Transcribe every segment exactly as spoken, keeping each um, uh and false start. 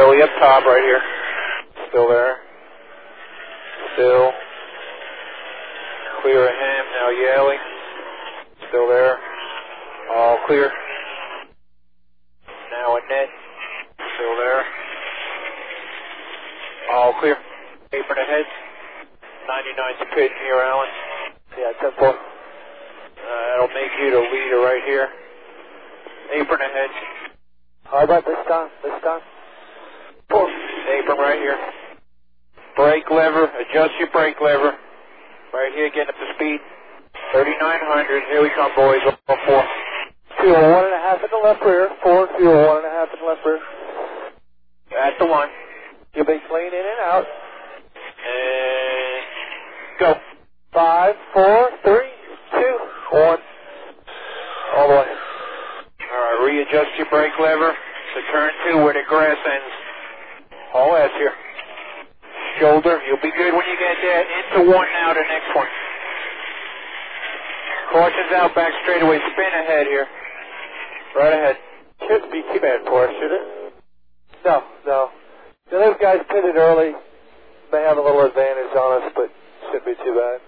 Yeley up top right here. Still there. Still. Clear of him. Now Yeley. Still there. All clear. Now Annette. Still there. All clear. Apron ahead. ninety-nine's a pit here, Alan. Yeah, ten four. Uh, that'll make you the leader right here. Apron ahead. How about this time? This time? Four. Apron right here. Brake lever. Adjust your brake lever. Right here, getting up to speed. thirty-nine hundred. Here we come, boys. All four. Fuel one and a half in the left rear. Four. Fuel one and a half in the left rear. At the one. You'll be clean in and out. And go. Five, four, three, two, one. All the way. All right, readjust your brake lever to turn two where the grass ends. All that's here. Shoulder, you'll be good when you get that. Into one now, the next one. Caution's out, back straight away. Spin ahead here. Right ahead. Shouldn't be too bad for us, should it? No, no. So those guys pitted early. May have a little advantage on us, but shouldn't be too bad.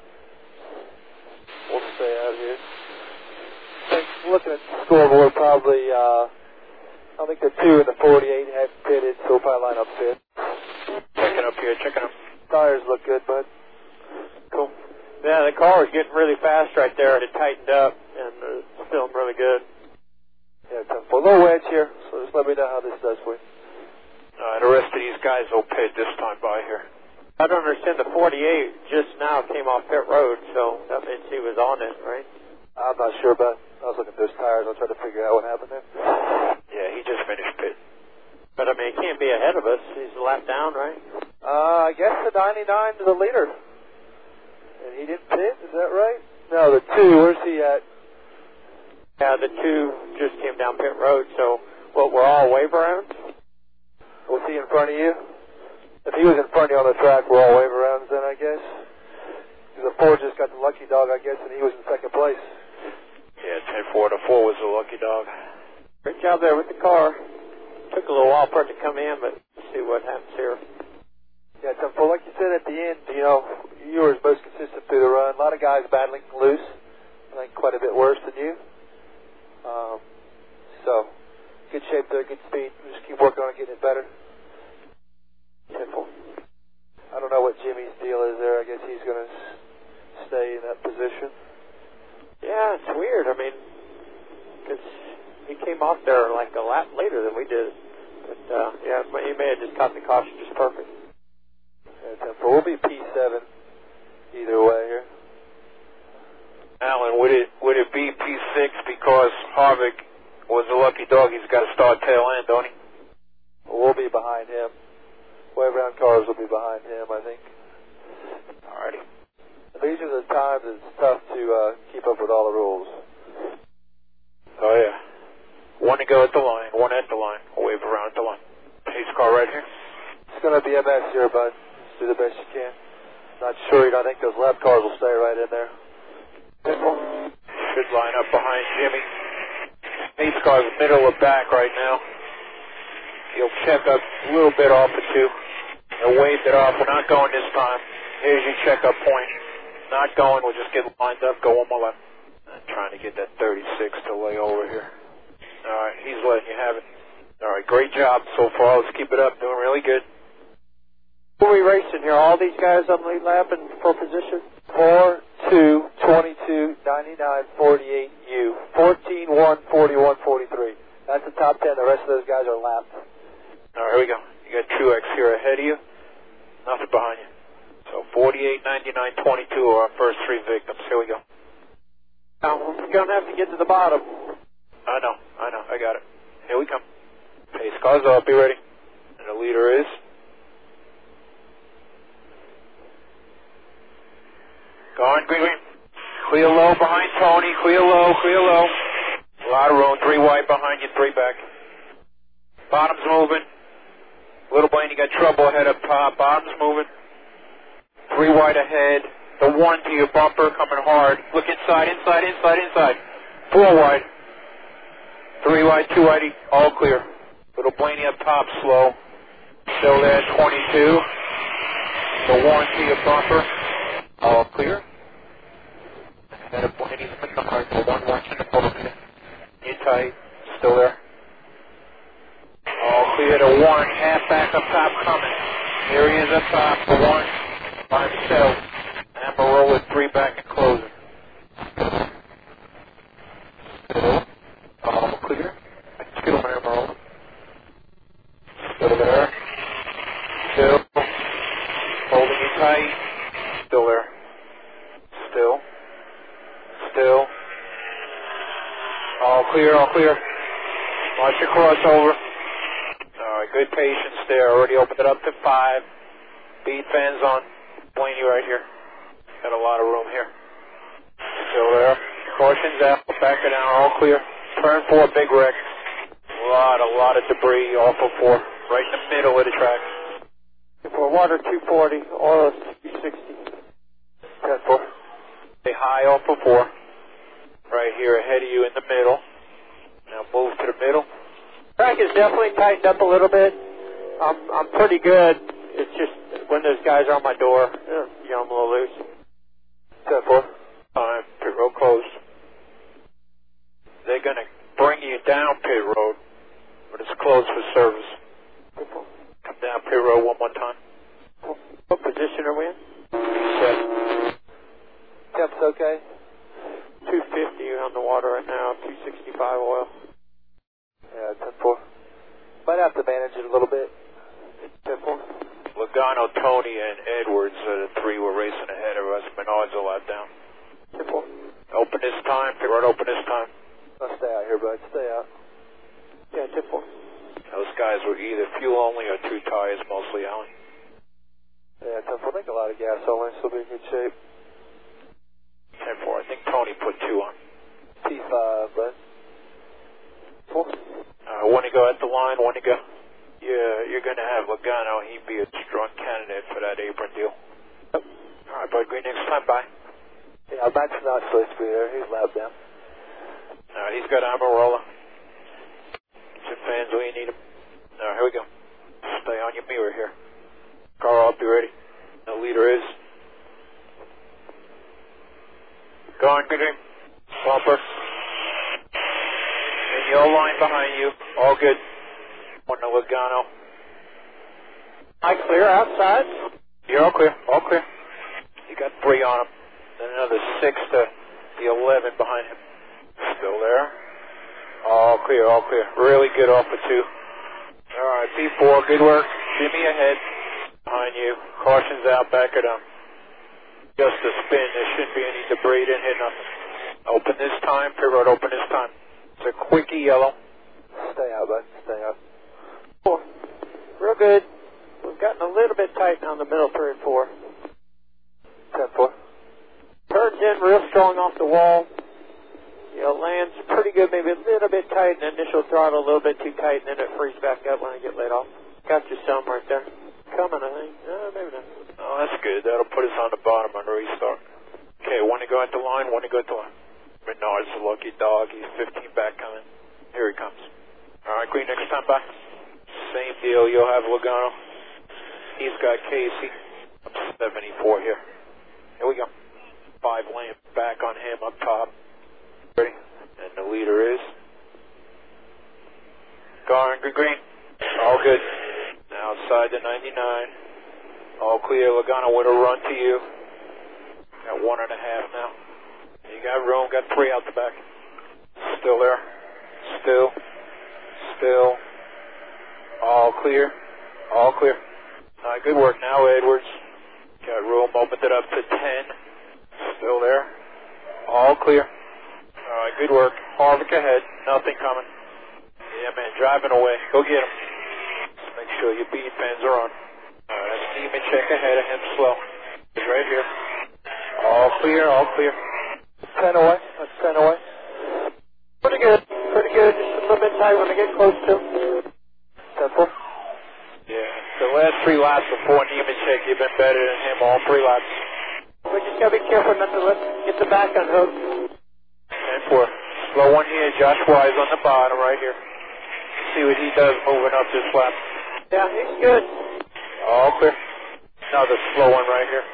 We'll stay out here. I think looking at the scoreboard, probably, uh, I think the two and the forty-eight have pitted, so we'll probably line up fifth. Checking up here, checking up. Tires look good, bud. Cool. Yeah, the car was getting really fast right there. It tightened up, and it's feeling really good. Yeah, ten four. A little wedge here, so just let me know how this does for you. All right, the rest of these guys will pit this time by here. I don't understand. The forty-eight just now came off pit road, so that means he was on it, right? I'm not sure, but I was looking at those tires. I was trying to figure out what happened there. Yeah, he just finished pit. But, I mean, he can't be ahead of us. He's a lap down, right? Uh, I guess the ninety-nine is the leader. And he didn't pit, is that right? No, the two, where's he at? Yeah, the two just came down pit road, so, what, we're all wave around? Was he in front of you? If he was in front of you on the track, we're all wave arounds then, I guess. The four just got the lucky dog, I guess, and he was in second place. Yeah, ten four to four was the lucky dog. Great job there with the car. Took a little while for it to come in, but let's see what happens here. Yeah, ten four, like you said at the end, you know, you were most consistent through the run. A lot of guys battling loose. I think quite a bit worse than you. Um, so, good shape there, good speed. Just keep working on it, getting it better. ten four. I don't know what Jimmy's deal is there. I guess he's going to stay in that position. Yeah, it's weird. I mean, because he came off there like a lap later than we did. But, uh, yeah, he may have just caught the caution just perfect. Yeah, we'll be P seven either way here. Alan, would it would it be P six because Harvick was a lucky dog? He's got to start tail end, don't he? Well, we'll be behind him. Wave round cars will be behind him, I think. Alrighty. These are the times it's tough to uh, keep up with all the rules. Oh, yeah. One to go at the line, one at the line. We'll wave around at the line. Pace car right here. It's going to be a mess here, bud. Just do the best you can. Not sure. I think those lap cars will stay right in there. Should line up behind Jimmy. Pace car's middle of back right now. He'll check up a little bit off the two. He'll wave it off. We're not going this time. Here's your checkup point. Not going. We'll just get lined up. Go one more lap. I'm trying to get that thirty-six to lay over here. All right. He's letting you have it. All right. Great job so far. Let's keep it up. Doing really good. Who are we racing here? All these guys on lead lap and for position? four, two, twenty-two, ninety-nine, forty-eight, U. fourteen, one, forty-one, forty-three. That's the top ten. The rest of those guys are lapped. All right, here we go. You got Truex here ahead of you. Nothing behind you. So forty-eight, ninety-nine, twenty-two are our first three victims. Here we go. Now, we're going to have to get to the bottom. I know, I know. I got it. Here we come. Pace cars up. Be ready. And the leader is... Going green, green. Clear low behind Tony. Clear low, clear low. A lot of room. Three wide behind you, three back. Bottom's moving. Little Blaine, you got trouble ahead up top. Bottom's moving. Three wide ahead. The one to your bumper coming hard. Look inside, inside, inside, inside. Four wide. Three wide, two wide, all clear. Little Blaney up top, slow. Still there, twenty-two. The warranty of bumper. All clear. Ahead of one eighty from the car. The one watching the photo. You tight. Still there. All clear to one. Half back up top coming. Here he is up top. The one by himself. Amarillo with three back and closing. Still. All clear. Still Amarillo. Still there. Still. Holding you tight. Still there. Still. Still. All clear, all clear. Watch your crossover. Alright, good patience there. Already opened it up to five. Bead fans on. Blaney right here. Got a lot of room here. Still there. Caution's out. Back it down. All clear. Turn four, big wreck. A lot, a lot of debris off of four. Right in the middle of the track. For water two forty, oil two sixty. ten four. Stay high off of four. Right here ahead of you in the middle. Now move to the middle. Track is definitely tightened up a little bit. I'm I'm pretty good. It's just when those guys are on my door, you know, I'm a little loose. ten four. Time. Pit road closed. They're going to bring you down pit road, but it's closed for service. Come down pit road one more time. What position are we in? Set. Temp's okay. two fifty on the water right now, two sixty-five oil. Yeah, ten four. Might have to manage it a little bit. ten four. Logano, Tony, and Edwards, uh, the three were racing ahead of us. Menard's a lot down. ten four. Open this time. Pit road open this time. I'll stay out here, bud. Stay out. Yeah, ten four. Those guys were either fuel only or two tires, mostly, Alan. Yeah, ten four. I think a lot of gas only, so we'll be in good shape. ten four. I think Tony put two on. T five, bud. Four. Uh, want to go at the line? Want to go? Yeah, you're going to have Logano. He'd be a strong candidate for that apron deal. Yep. All right, bud. Green next time. Bye. Yeah, Matt's not supposed to be there. He's lap down. All right, he's got Amarola. Some fans, we need him. All right, here we go. Stay on your mirror here. Car up, be ready. The leader is. Go on, good game. Bumper. And your line behind you. All good. One to Logano. I clear outside. You're all clear. All clear. You got three on him. Then another six to the eleven behind him. Still there. All clear, all clear. Really good off of two. All right, P four, good work. Jimmy ahead. Behind you. Caution's out, back it up. Just a spin. There shouldn't be any debris. Didn't hit nothing. Open this time. Pit road open this time. It's a quickie yellow. Stay out, bud. Stay out. Four. Real good. We've gotten a little bit tight on the middle three and four. ten four. Turns in real strong off the wall. You know, lands pretty good, maybe a little bit tight, and initial throttle a little bit too tight, and then it frees back up when I get laid off. Got you some right there. Coming, I think. No, maybe not. Oh, that's good. That'll put us on the bottom on the restart. Okay, want to go at the line, want to go at the line. Menard's a lucky dog. He's fifteen back coming. Here he comes. All right, green next time, bye. Same deal. You'll have Logano. He's got Casey. I'm seventy-four here. Here we go. Five lane back on him up top. Ready? And the leader is Garn, good green. All good. Now outside the ninety-nine. All clear. Logano with a run to you. Got one and a half now. You got room. Got three out the back. Still there. Still. Still. All clear. All clear. All right, good work now, Edwards. Got room. Opened it up to ten. Still there. All clear. All right, good work. Harvick ahead. Nothing coming. Yeah, man, driving away. Go get him. Just make sure your bead fans are on. All right, that's Neiman check ahead of him slow. He's right here. All clear, all clear. ten away. That's ten away. Pretty good. Pretty good. Just a little bit tight when I get close to him. ten four. Yeah, the last three laps before Neiman check, you've been better than him all three laps. We just got to be careful not to let get the back unhooked. ten four. Slow one here. Josh Wise on the bottom right here. See what he does moving up this lap. Yeah, he's good. All clear. Another slow one right here.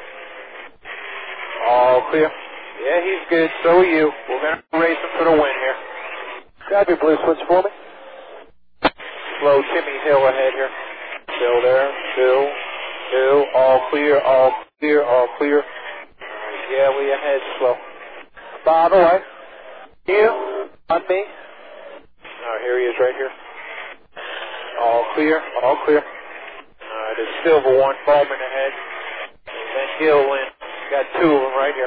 All clear. Yeah, he's good. So are you. We're going to race him for the win here. Grab your blue switch for me. Slow Timmy Hill ahead here. Still there. Still. Still. All clear. All clear. All clear. All right. Yeah, we ahead slow. Bob away. You. On me. All right, here he is right here. All clear. All clear. All right, there's Silver one. Bowman ahead. And then Gillen. Got two of them right here.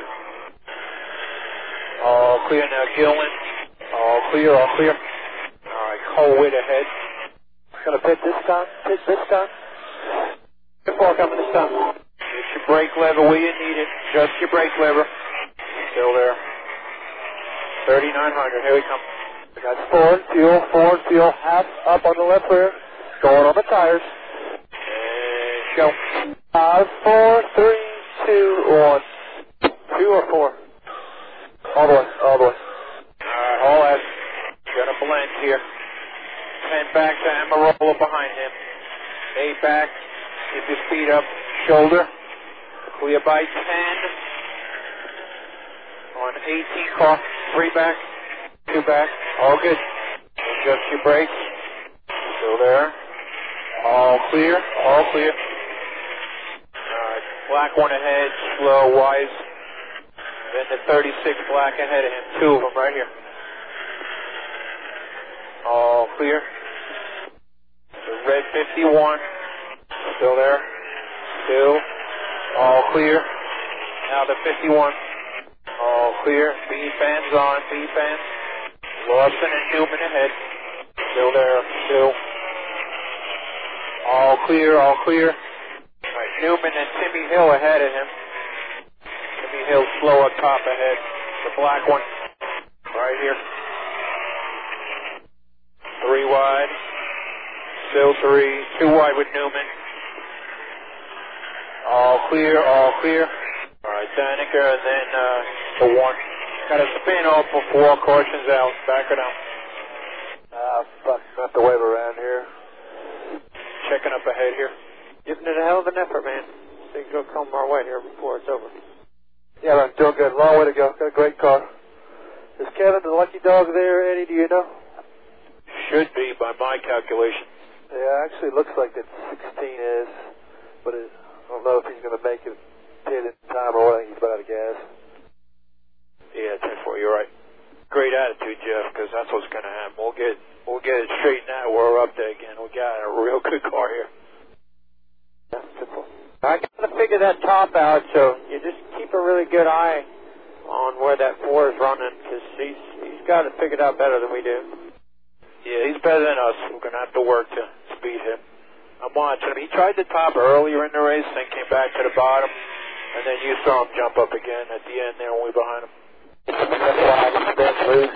All clear now, Gillen. All clear. All clear. All right, Colwitt ahead. Gonna pit this time. Pit this time. Good ball coming this time. Get your brake lever where you need it. Adjust your brake lever. Still there. thirty-nine hundred. Here we come. We got forward fuel, forward fuel, half up on the left rear. Going on the tires. And go. Five, four, three, two, one. Two or four? All the way, all the way. Alright, all that. Got a blend here. Ten back to Amarola behind him. Eight back. Keep your speed up. Shoulder. Clear by ten. On eighteen car. Three back. Two back. All good. Adjust your brakes. Still there. All clear. All clear. Alright. Black one ahead. Slow, wise. Then the thirty-six black ahead of him. Two of them right here. All clear. The red fifty-one. Still there. Still. All clear. Now the fifty-one. All clear. B fans on. B fans. Lawson and Newman ahead. Still there. Still. All clear. All clear. All right. Newman and Timmy Hill ahead of him. Timmy Hill slow up top ahead. The black one. Right here. Three wide. Still three. Two wide with Newman. All clear. All clear. All right. Danica and then uh, the one. Got a spin off before. Caution's out. Back it up. Ah, fuck. Not the wave around here. Checking up ahead here. Giving it a hell of an effort, man. Things will come our way here before it's over. Yeah, man. Doing good. Long way to go. Got a great car. Is Kevin the lucky dog there, Eddie? Do you know? Should be by my calculation. Yeah, actually looks like that sixteen is, but it, I don't know if he's going to make it pit in time or what. I think he's about out of gas. Yeah, ten four, you're right. Great attitude, Jeff, because that's what's going to happen. We'll get we'll get it straightened out. We're up there again. We got a real good car here. Yeah, simple. I got to figure that top out, so you just keep a really good eye on where that four is running, because he's he's got it figured out better than we do. Yeah, he's better than us. We're going to have to work to speed him. I'm watching him. He tried the top earlier in the race, then came back to the bottom, and then you saw him jump up again at the end there when we were behind him. That's why he's been loose.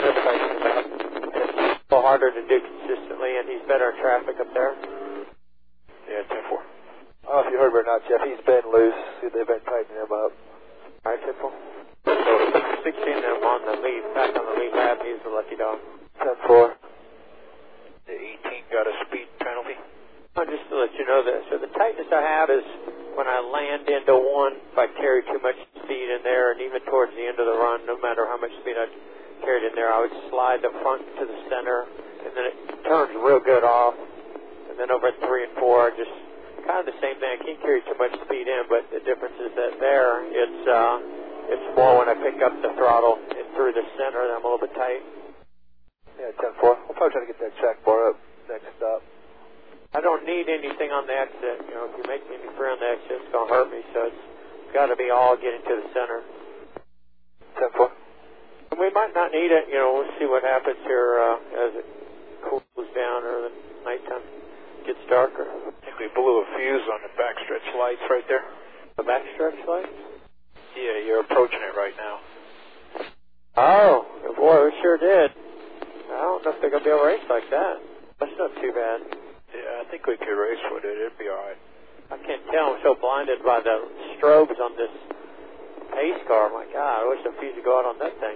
It's a little harder to do consistently, and he's better in traffic up there. Yeah, ten four. I don't know if you heard me or not, Jeff. He's been loose. They've been tightening him up. All right, ten four. So sixteen them on the lead, back on the lead lap. He's the lucky dog. ten four. The eighteen got a speed penalty. Oh, just to let you know this, so the tightness I have is when I land into one, if I carry too much speed in there, and even towards the end of the run, no matter how much speed I carried in there, I would slide the front to the center, and then it turns real good off. And then over at three and four, just kind of the same thing. I can't carry too much speed in, but the difference is that there, it's uh, it's more when I pick up the throttle and through the center, that I'm a little bit tight. Yeah, ten four. We'll probably try to get that check bar up next stop. I don't need anything on the exit. You know, if you make me any free on the exit, it's going to hurt me. So it's got to be all getting to the center. ten four. And we might not need it. You know, we'll see what happens here uh, as it cools down or the nighttime gets darker. I think we blew a fuse on the backstretch lights right there. The backstretch lights? Yeah, you're approaching it right now. Oh, boy, we sure did. I don't know if they're going to be able to race like that. That's not too bad. Yeah, I think we could race with it. It'd be all right. I can't tell. I'm so blinded by the strobes on this pace car. My God, I wish the fuse would go out on that thing.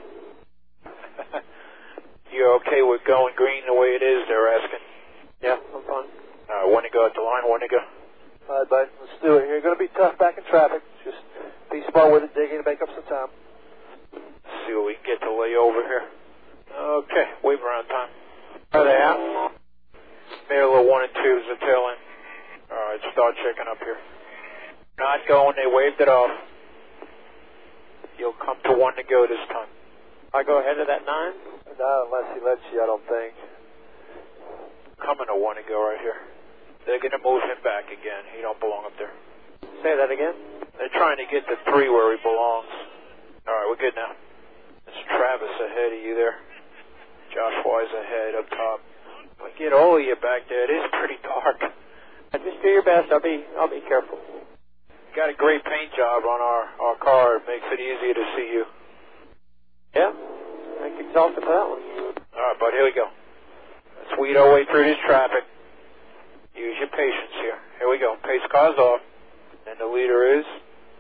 You're okay with going green the way it is, they're asking? Yeah, I'm fine. Uh, when to go at the line, when to go? All right, bud. Let's do it here. Going to be tough back in traffic. Just be smart with it, digging to make up some time. Let's see what we can get to lay over here. Okay, wave around time. Are they out? Middle of one and two is the tail end. All right, start checking up here. Not going. They waved it off. You'll come to one to go this time. I go ahead of that nine? Not unless he lets you, I don't think. Coming to one to go right here. They're going to move him back again. He don't belong up there. Say that again? They're trying to get to three where he belongs. All right, we're good now. It's Travis ahead of you there. Josh Wise ahead up top. We get all of you back there. It is pretty dark. Just do your best. I'll be I'll be careful. Got a great paint job on our, our car. It makes it easier to see you. Yeah, I'm exalted for that one. All right, bud, here we go. Let's weed our way through this traffic. Use your patience here. Here we go. Pace car's off. And the leader is...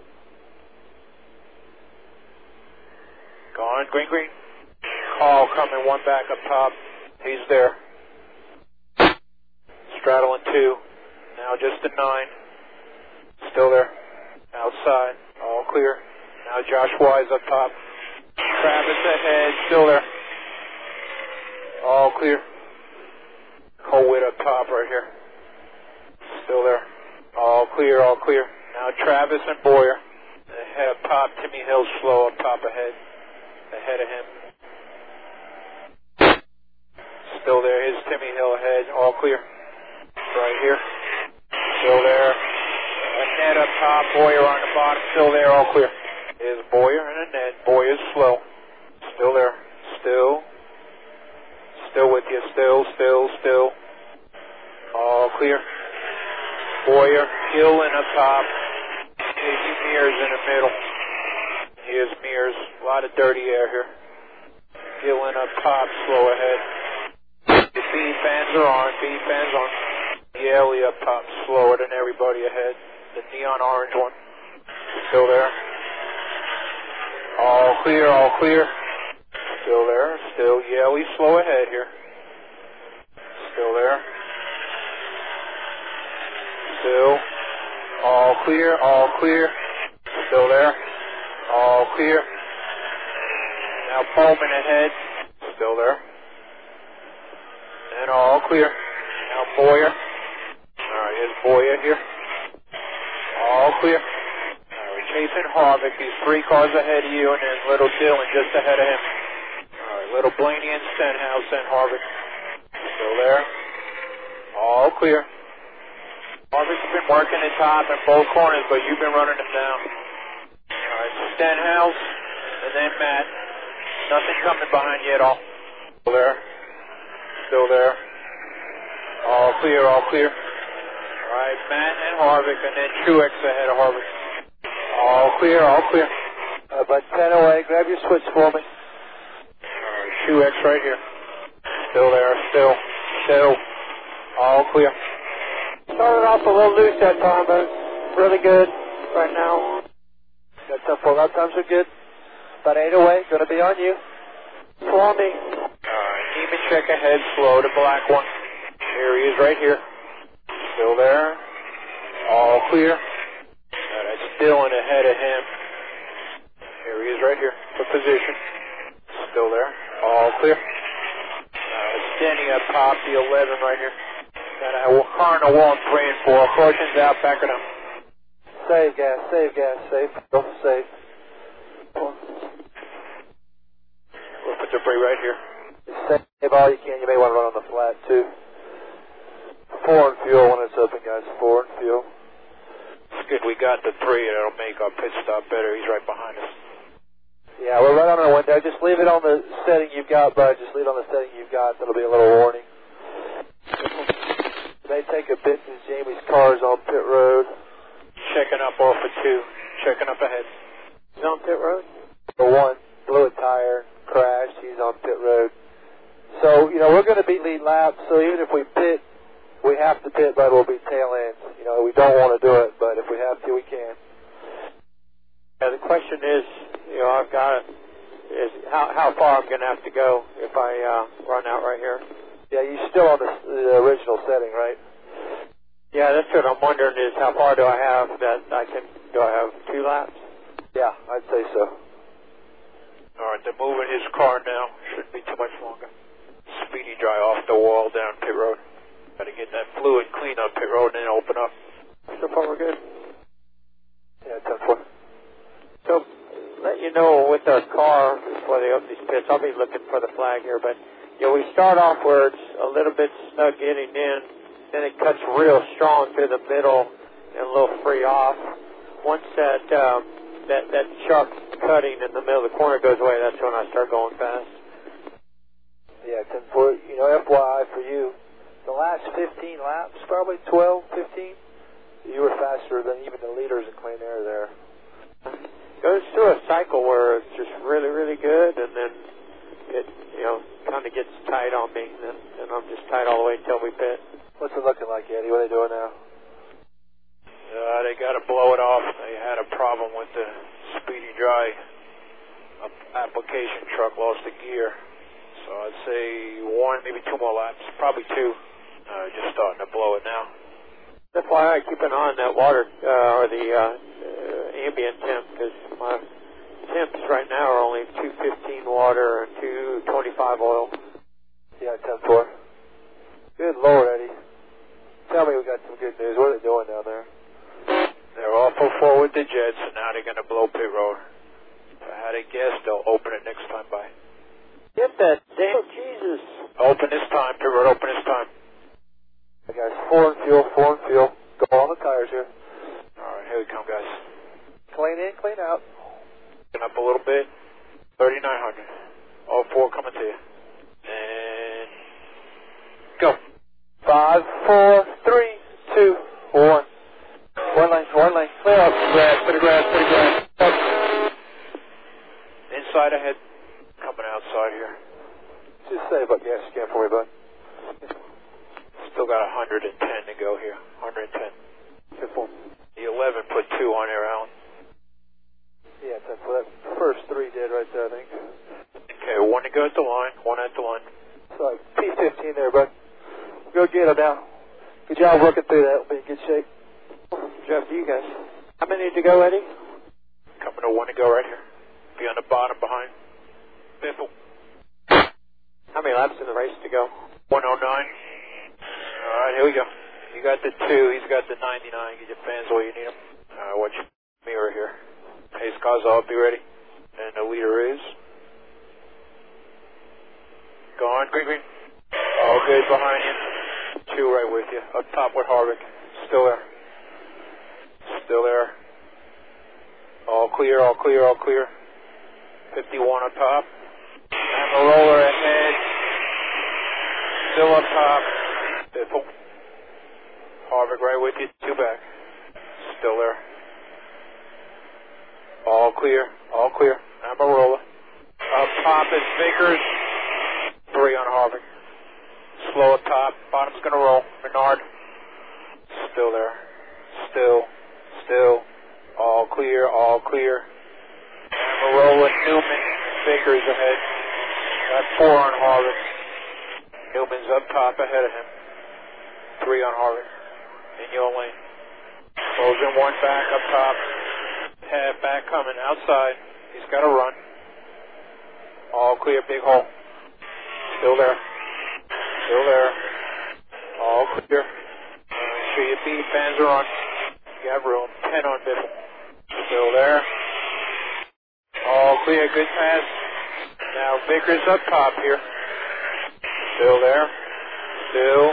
Gone. Green, green. Carl coming. One back up top. He's there. Straddling two. Now just a nine. Still there. Outside. All clear. Now Josh Wise up top. Travis ahead. Still there. All clear. Colwitt up top right here. Still there. All clear, all clear. Now Travis and Boyer. Ahead up top. Timmy Hill slow up top ahead. Ahead of him. Still there. Here's Timmy Hill ahead. All clear. Right here. Still there. Annette up top. Boyer on the bottom. Still there. All clear. Here's Boyer and Annette. Boyer's slow. Still there. Still. Still with you. Still, still, still. All clear. Boyer, Gillen up top. Casey Mears in the middle. Here's Mears. A lot of dirty air here. Gillen up top, slow ahead. The B fans are on. B fans on. Yaley up top, slower than everybody ahead. The neon orange one. Still there. All clear, all clear. Still there. Still Yaley, slow ahead here. Still there. Still. All clear, all clear. Still there. All clear. Now Pullman ahead. Still there. And all clear. Now Boyer. Alright, here's Boyer here. All clear. Alright, chasing Harvick. He's three cars ahead of you, and then little Dillon just ahead of him. Alright, little Blaney and Stenhouse and Harvick. Still there. All clear. Harvick's been working the top in both corners, but you've been running him down. All right, Stenhouse, and then Matt. Nothing coming behind you at all. Still there. Still there. All clear, all clear. All right, Matt and Harvick, and then Truex ahead of Harvick. All clear, all clear. Uh, about ten away. Grab your switch for me. All right, Truex right here. Still there, still, still. All clear. Started off a little loose that time, but really good right now. Got some full lap times are good. About eight away. Going to be on you. For me. Alright, Nemechek ahead, slow, the black one. Here he is right here. Still there. All clear. Now that's Dillon ahead of him. Here he is right here. For position. Still there. All clear. Now it's Denny up top, the eleven right here. Got a car in the wall three and four. Caution's out, back it up. Save gas, save gas, save. Go save. We'll put the debris right here. Save all you can. You may want to run on the flat too. Four and fuel when it's open, guys. Four and fuel. It's good we got the three. That'll make our pit stop better. He's right behind us. Yeah, we're right on our window. Just leave it on the setting you've got, bud. Just leave it on the setting you've got. That'll be a little warning. They take a bit since Jamie's car's on pit road. Checking up off of two. Checking up ahead. He's on pit road? The one blew a tire, crashed. He's on pit road. So, you know, we're going to be lead lap. So even if we pit, we have to pit, but we'll be tail ends. You know, we don't want to do it, but if we have to, we can. Yeah, the question is, you know, I've got it, is how, how far I'm going to have to go if I uh, run out right here. Yeah, you're still on the, the original setting, right? Yeah, that's what I'm wondering is how far do I have that I can, do I have two laps? Yeah, I'd say so. All right, they're moving his car now. Shouldn't be too much longer. Speedy dry off the wall down pit road. Got to get that fluid clean on pit road and then open up. So far we're good. Yeah, ten four. So, let you know with our car before they open these pits, I'll be looking for the flag here, but you know, we start off where it's a little bit snug getting in, then it cuts real strong through the middle and a little free off. Once that um, that that sharp cutting in the middle of the corner goes away, that's when I start going fast. Yeah, ten four. You know, F Y I for you, the last fifteen laps, probably twelve, fifteen, you were faster than even the leaders in clean air there. Goes through a cycle where it's just really, really good, and then it, you know, kind of gets tight on me, and, and I'm just tight all the way until we pit. What's it looking like, Eddie? What are they doing now? Uh, they got to blow it off. They had a problem with the Speedy Dry application truck, lost the gear. So I'd say one, maybe two more laps, probably two. Uh, just starting to blow it now. That's why I keep an eye on that water, uh, or the uh, uh, ambient temp, because my temps right now are only two fifteen water and two twenty-five oil. Yeah, ten four. Good Lord, Eddie. Tell me we got some good news. What are they doing down there? They're awful forward the jets, and now they're going to blow pit road. If I had a guess, they'll open it next time by. Get that damn Jesus. Open this time, pit road, open this time. Hey guys, four and fuel, four and fuel. Go on the tires here. Alright, here we come, guys. Clean in, clean out. Up a little bit. thirty-nine hundred. All four coming to you. And go. Five, four, three, two, one. One lane, one lane. Clear up. Grass, bit of grass, bit of grass. Up. Inside ahead. Coming outside here. Just save up gas you can for me, bud. Still got one hundred ten to go here. one hundred ten. The eleven put two on there, Alan. Yeah, ten four. That first three did right there, I think. Okay, one to go at the line, one at the line. So, P fifteen there, bud. Go get him now. Good job working through that. We'll be in good shape. Jeff, you guys. How many to go, Eddie? Coming to one to go right here. Be on the bottom behind. Biffle. How many laps in the race to go? one oh nine. All right, here we go. You got the two. He's got the ninety-nine. Get your fans where you need them. All right, watch your mirror here. Pace cars, I'll be ready. And the leader is... Gone, green, green. All good behind you. Two right with you. Up top with Harvick. Still there. Still there. All clear, all clear, all clear. fifty-one up top. And the roller ahead. Still up top. Biffle. Harvick right with you. Two back. Still there. All clear. All clear. Amarola. Up top is Vickers. Three on Harvick. Slow up top. Bottom's going to roll. Menard. Still there. Still. Still. All clear. All clear. Amarola. Newman. Vickers ahead. Got four on Harvick. Newman's up top ahead of him. Three on Harvick. In your lane. Closing one back up top. Half back coming outside. He's got to run. All clear, big hole. Still there. Still there. All clear. Uh, sure your feet, fans are on. You have room. Ten on Biffle. Still there. All clear, good pass. Now Vickers up top here. Still there. Still.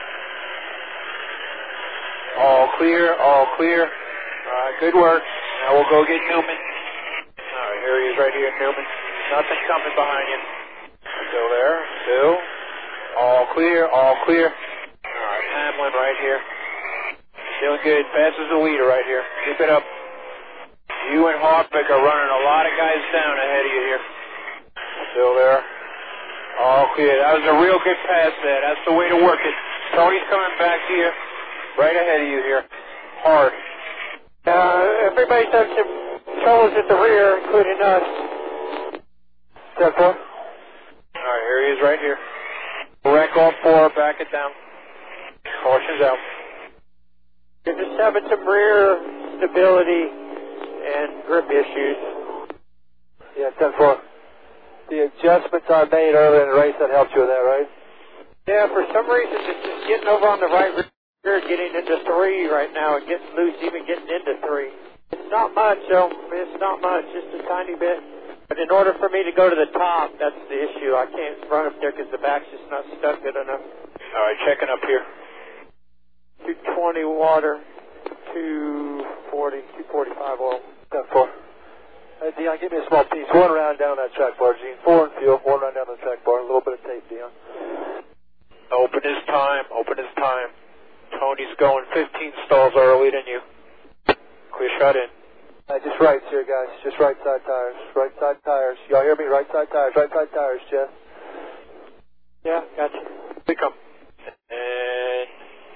All clear, all clear. All right, good work. Now we'll go get Newman. All right, here he is right here, Newman. Nothing coming behind you. Still there, still. All clear, all clear. All right, Hamlin right here. Doing good. Fast as the leader right here. Keep it up. You and Harvick are running a lot of guys down ahead of you here. Still there. All clear. That was a real good pass there. That's the way to work it. Tony's coming back to you. Right ahead of you here. Hard. Uh, everybody's had some troubles at the rear, including us. ten four. All right, here he is right here. Wreck all four, back it down. Caution's out. just having some rear stability and grip issues. Yeah, ten four. The adjustments I made earlier in the race, that helped you with that, right? Yeah, for some reason, it's just getting over on the right rear, getting into three right now, and getting loose, even getting into three. It's not much, though. It's not much, just a tiny bit. But in order for me to go to the top, that's the issue. I can't run up there because the back's just not stuck good enough. All right, checking up here. two twenty water, two forty, two forty-five oil. ten four. Hey, Dion, give me a small piece. One round down that track bar, Gene. Four and fuel, one round down the track bar. A little bit of tape, Dion. Open his time, open his time. Tony's going fifteen stalls early than you. Clear shot in. Uh, just rights here, guys. Just right side tires. Right side tires. Y'all hear me? Right side tires. Right side tires, Jeff. Yeah, gotcha. We come. And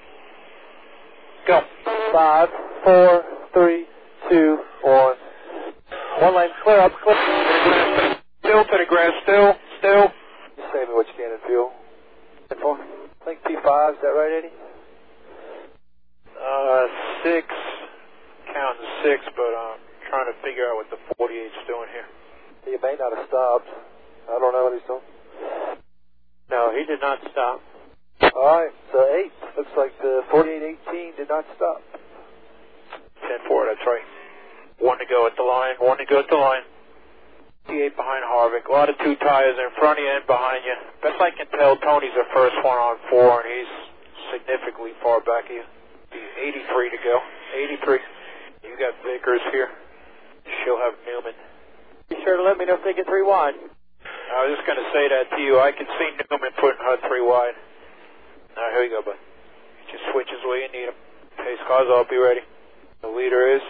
go. Five, four, three, two, one. One lane, clear up, clear. Still to the grass, still, still. Just save me what you can in fuel. ten four. I think P five, is that right, Eddie? Uh, six, counting six, but I'm trying to figure out what the forty-eight's doing here. He may not have stopped. I don't know what he's doing. No, he did not stop. All right, so eight. Looks like the forty-eight eighteen did not stop. ten four, that's right. One to go at the line, one to go at the line. forty-eight behind Harvick. A lot of two tires in front of you and behind you. Best I can tell, Tony's the first one on four, and he's significantly far back of you. eighty-three to go. eighty-three. You got Vickers here. She'll have Newman. Be sure to let me know if they get three wide. I was just going to say that to you. I can see Newman putting her three wide. All right, here you go, bud. Just switches where you need them. Pace cars, I'll be ready. The leader is...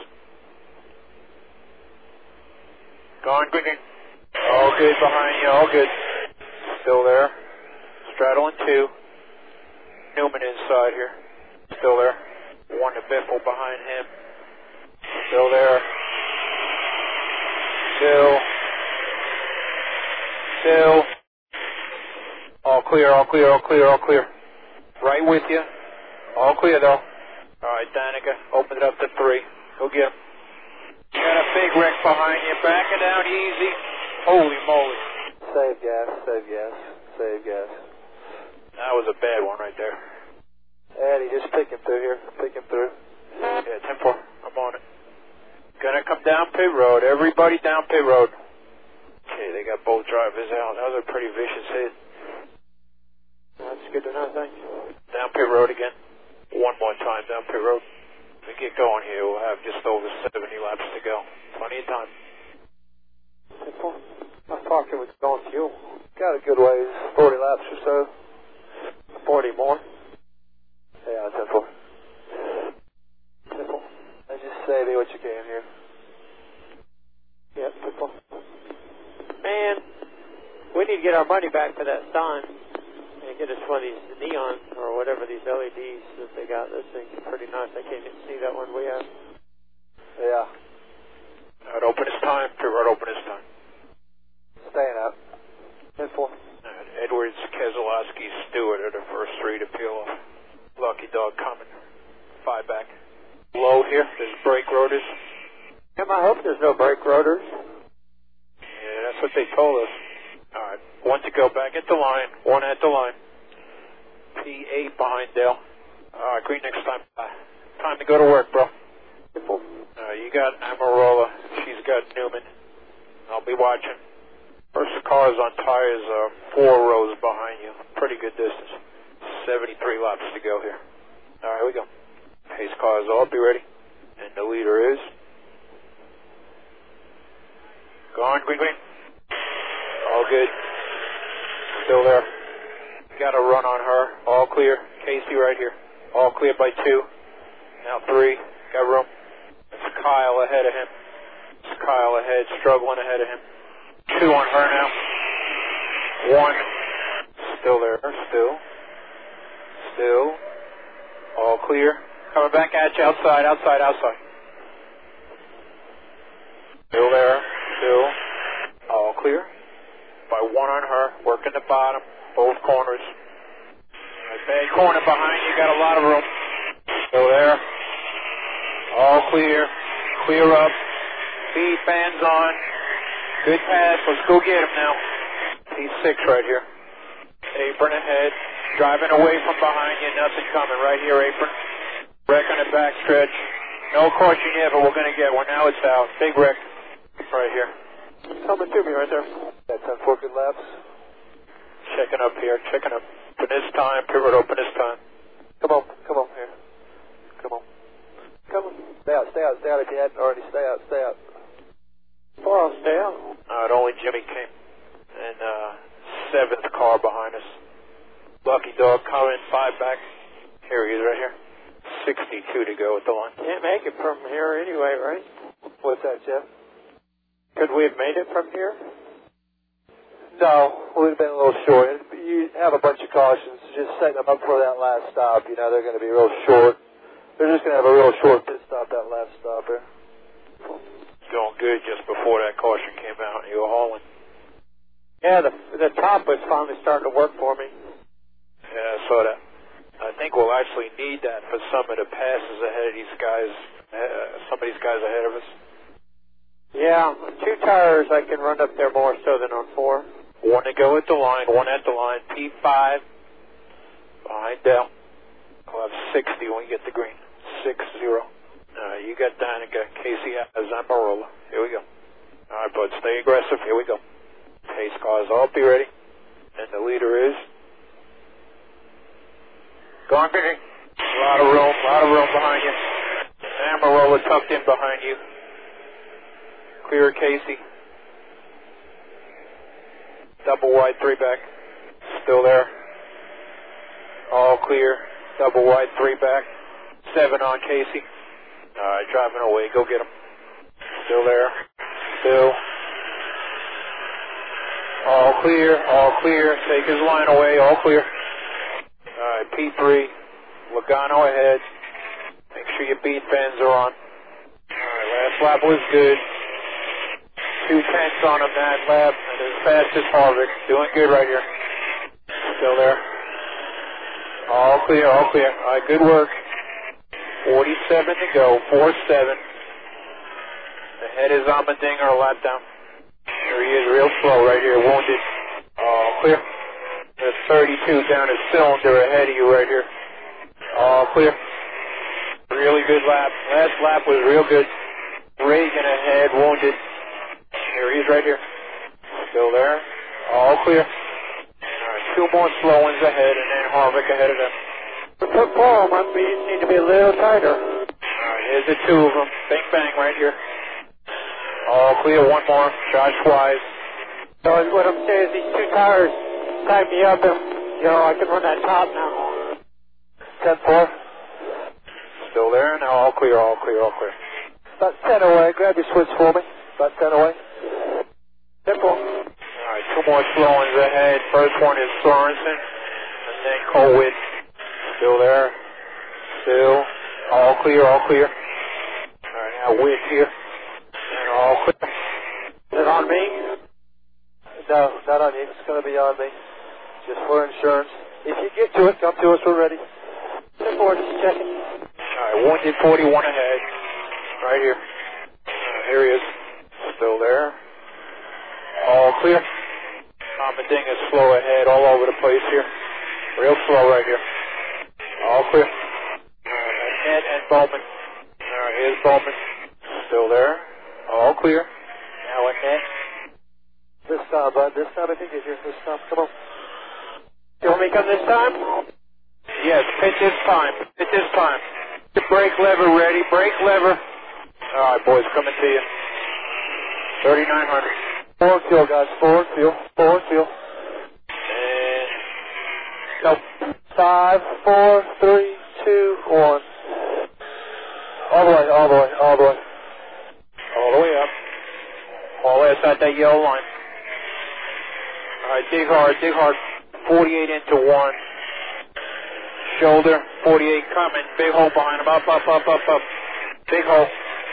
Gone, green, green. All good behind you, all good. Still there. Straddling two. Newman inside here. Still there. One to Biffle behind him. Still there. Still. Still. All clear, all clear, all clear, all clear. Right with you. All clear though. Alright, Danica, open it up to three. Go get him. Got a big wreck behind you. Back it down easy. Holy moly. Save gas, save gas, save gas. That was a bad one right there. Eddie, just pick him through here. Pick him through. Yeah, ten four. I'm on it. Gonna come down pit road. Everybody down pit road. Okay, they got both drivers out. That was a pretty vicious hit. That's good to know, thanks. Down pit road again. One more time down pit road. We get going here. We'll have just over seventy laps to go. Plenty of time. ten four. How far can we go on fuel? Got a good ways. forty laps or so. forty more. Yeah, ten four. ten four. And just save me what you can here. Yeah, ten four. Man, we need to get our money back for that sign. And get us one of these neon or whatever these L E Ds that they got. Those things are pretty nice. I can't even see that one we have. Yeah. I'd open his time. Pit road open his time. Staying up. ten four. And Edwards, Keselowski, Stewart are the first three to peel off. Lucky dog coming. Five back. Low here. There's brake rotors. Em, I hope there's no brake rotors. Yeah, that's what they told us. All right. One to go. Back at the line. One at the line. P eight behind Dale. All right, green next time. Uh, time to go to work, bro. Uh, you got Amarola. She's got Newman. I'll be watching. First cars on tires are four rows behind you. Pretty good distance. seventy-three laps to go here. All right, here we go. Pace cars, I'll be ready. And the leader is... Gone, green, green. All good. Still there. Got a run on her. All clear. Casey right here. All clear by two. Now three. Got room. It's Kyle ahead of him. It's Kyle ahead, struggling ahead of him. Two on her now. One. Still there. Still. Still. All clear. Coming back at you. Outside, outside, outside. Still there. Still. All clear. By one on her. Working the bottom. Both corners. Right, bad corner behind you. Got a lot of room. Still there. Clear up. Feed fans on. Good pass. Let's go get him now. He's six right here. Apron ahead. Driving away from behind you. Nothing coming. Right here, apron. Wreck on the back stretch. No caution yet, but we're going to get one. Now it's out. Big wreck. Right here. Coming to me right there. That's on four good laps. Checking up here. Checking up. Open this time. Pivot open this time. Come on. Come on here. Come on. Come on. Stay out. Stay out. Stay out if you hadn't already. Stay out. Stay out. Four, I'll stay out. Uh, it only Jimmy came. And uh, seventh car behind us. Lucky dog coming. Five back. Here he is right here. sixty-two to go at the line. Can't make it from here anyway, right? What's that, Jeff? Could we have made it from here? No, we'd have been a little short. You have a bunch of cautions, just setting them up for that last stop. You know, they're going to be real short. They're just going to have a real short pit stop, that last stop there. Going good just before that caution came out. You were hauling. Yeah, the the top was finally starting to work for me. Yeah, I saw that. I think we'll actually need that for some of the passes ahead of these guys, uh, some of these guys ahead of us. Yeah, two tires I can run up there more so than on four. One to go at the line, one at the line. P five behind Dell. We'll have sixty when we get the green. Six zero. Uh, you got Danica, Casey Zambarola. Here we go. All right, bud, stay aggressive. Here we go. Pace cars, all be ready. And the leader is Gone Big. A lot of room, a lot of room behind you. Amarola tucked in behind you. Clear Casey. Double wide, three back. Still there. All clear. Double wide, three back. Seven on Casey. All right, driving away. Go get him. Still there. Still. All clear. All clear. Take his line away. All clear. All right, P three. Logano ahead. Make sure your bead fans are on. All right, last lap was good. Two tenths on him that lap. And as fast as Harvick. Doing good right here. Still there. All clear. All clear. All right, good work. forty-seven to go. four seven. The head is on Mendinger, a lap down. Here he is, real slow right here, wounded. All clear. There's thirty-two down his cylinder ahead of you right here. All clear. Really good lap. Last lap was real good. Reagan ahead, wounded. Here he is right here. Still there. All clear. All right, two more slow ones ahead, and then Harvick ahead of them. The put four might be, need to be a little tighter. All right, here's the two of them. Bang, bang right here. All clear, one more. Josh Wise. So what I'm saying is these two tires tied me up and, you know, I can run that top now. ten four. Still there. Now all clear, all clear, all clear. About ten away. Grab your switch for me. About ten away. Simple. All right, two more slow ones ahead. First one is Sorensen, and then Colwitt. Still there. Still. All clear, all clear. All right, now Witt here. And all clear. Is it on me? No, not on you. It's going to be on me. Just for insurance. If you get to it, come to us. We're ready. Simple, just checking. All right, wounded forty-one ahead. Right here. Uh, here he is. Still there. All clear. Tom Ding is slow ahead, all over the place here. Real slow right here. All clear. All right, Ed and Bowman. All right, here's Bowman. Still there. All clear. Now Annette. This time, bud. This time I think it's here. This time. Come on. You want me to come this time? Yes, pit this time. Pit this time. The brake lever ready. Brake lever. All right, boys, coming to you. thirty-nine hundred. Forward fuel, guys. Forward fuel. Forward fuel. And nope. Five, four, three, two, one. All the way, all the way, all the way. All the way up. All outside that yellow line. All right, dig hard, dig hard. forty-eight into one. Shoulder, forty-eight coming. Big hole behind him. Up, up, up, up, up. Big hole.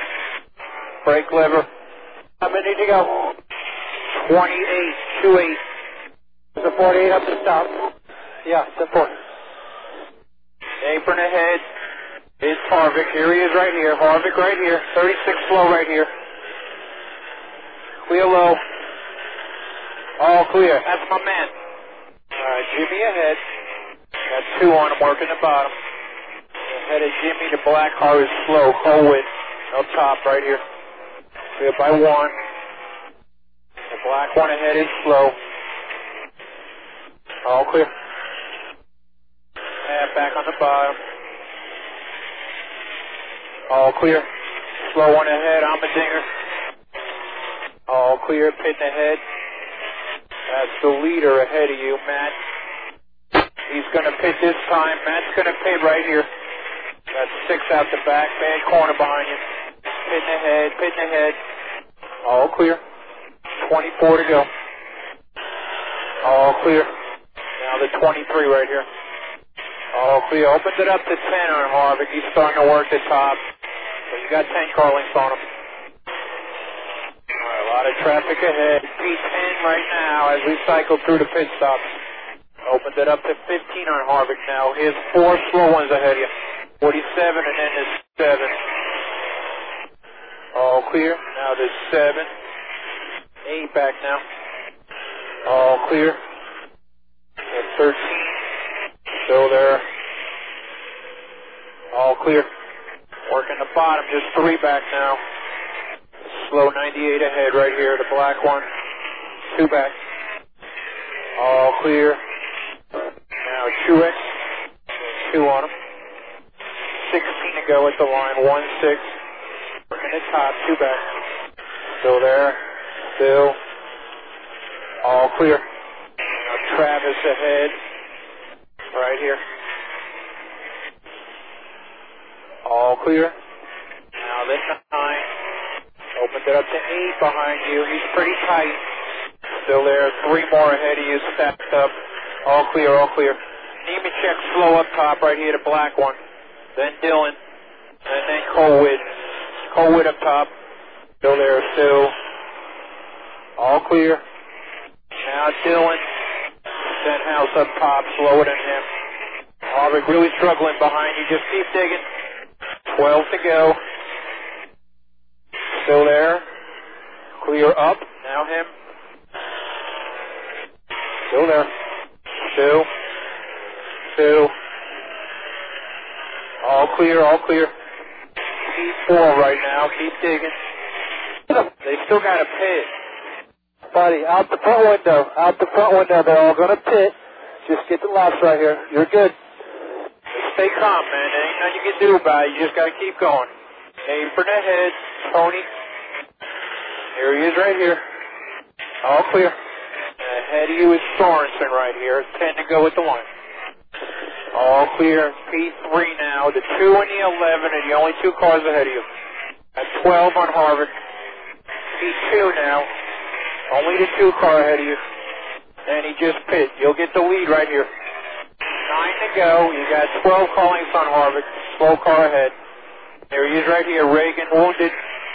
Brake lever. How many to go? twenty-eight, two eight. There's a forty-eight up to stop. Yeah, ten four. Apron ahead. It's Harvick. Here he is right here. Harvick right here. thirty-six slow right here. Clear low. All clear. That's my man. All right, Jimmy ahead. Got two on him working the bottom. Ahead of Jimmy, the black car is slow. Colwyn up top right here. Clear by one. The black one ahead is slow. All clear. And back on the bottom. All clear. Slow one ahead. Allmendinger. All clear. Pitting ahead. That's the leader ahead of you, Matt. He's going to pit this time. Matt's going to pit right here. That's six out the back. Bad corner behind you. Pitting ahead. Pitting ahead. All clear. twenty-four to go. All clear. Now the twenty-three right here. All clear. Opens it up to ten on Harvick. He's starting to work the top. So you got ten car lengths on him. All right, a lot of traffic ahead. P ten right now as we cycle through the pit stops. Opens it up to fifteen on Harvick now. Here's four slow ones ahead of you. forty-seven and then there's seven. All clear. Now there's seven. Eight back now. All clear. There's thirteen. Still there. All clear. Working the bottom. Just three back now. Slow ninety-eight ahead right here. The black one. Two back. All clear. Now Truex. Two on him. sixteen to go at the line. One six. Working the top. Two back. Still there. Still. All clear. Now Travis ahead. Right here. All clear. Now this nine. Opens it up to eight behind you. He's pretty tight. Still there. Three more ahead of you. Stacked up. All clear. All clear. Nemechek slow up top right here. The black one. Then Dillon. And then Colwood. Colwood up top. Still there. Still. All clear. Now Dillon. Stenhouse up top. Slower than him. Harvick really struggling behind you. Just keep digging. twelve to go. Still there. Clear up. Now him. Still there. Still. Still. All clear. All clear. Keep four right now. Keep digging. They still got a pit. Buddy, out the front window. Out the front window. They're all going to pit. Just get the laps right here. You're good. Stay calm, man. There ain't nothing you can do about it. You just got to keep going. Apron ahead. Tony. Here he is right here. All clear. Ahead of you is Sorensen right here. ten to go at the line. All clear. P three now. The two and the eleven are the only two cars ahead of you. At twelve on Harvick. P two now. Only the two car ahead of you. And he just pit. You'll get the lead right here. Nine to go. You got twelve car lengths on Harvick. Slow car ahead. There he is right here. Reagan wounded.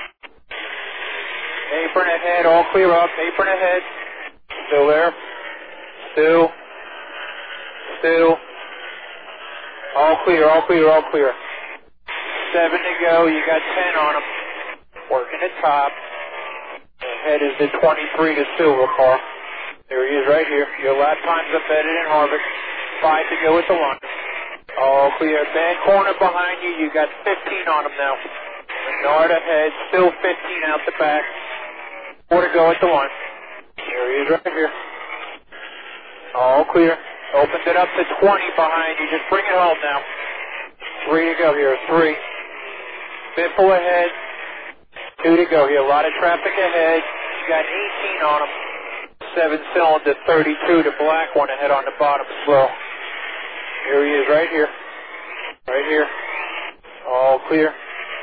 Apron ahead. All clear up. Apron ahead. Still there. Still. Still. All clear. All clear. All clear. Seven to go. You got ten on him. Working the top. Ahead is the twenty-three, the silver car. There he is right here. Your lap time's embedded in Harvick. Five to go at the line. All clear. Bad corner behind you. You got fifteen on him now. Menard ahead. Still fifteen out the back. Four to go at the line. There he is right here. All clear. Opens it up to twenty behind you. Just bring it home now. Three to go here. Three. Biffle ahead. Two to go here. A lot of traffic ahead. You got eighteen on them. Seven cylinder, thirty-two. The black one ahead on the bottom slow. Here he is right here. Right here. All clear.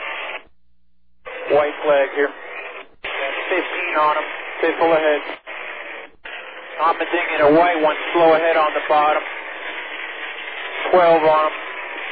White flag here. Got fifteen on him. Biffle ahead. Allmendinger, a white one slow ahead on the bottom. twelve on him.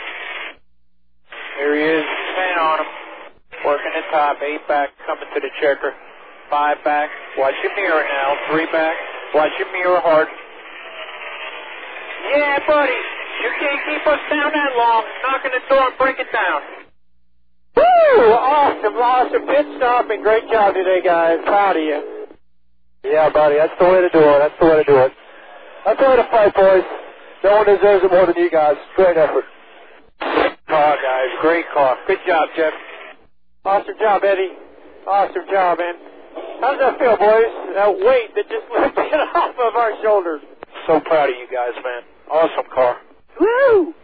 Here he is. ten on him. Working the top, eight back, coming to the checker. Five back, watch your mirror now. Three back, watch your mirror hard. Yeah, buddy. You can't keep us down that long. Knock on the door and break it down. Woo! Awesome, awesome pit stop and great job today, guys. Proud of you. Yeah, buddy, that's the way to do it. That's the way to do it. That's the way to fight, boys. No one deserves it more than you guys. Great effort. Car, guys. Great car. Good job, Jeff. Awesome job, Eddie. Awesome job, man. How does that feel, boys? That weight that just lifted off of our shoulders. So proud of you guys, man. Awesome car. Woo!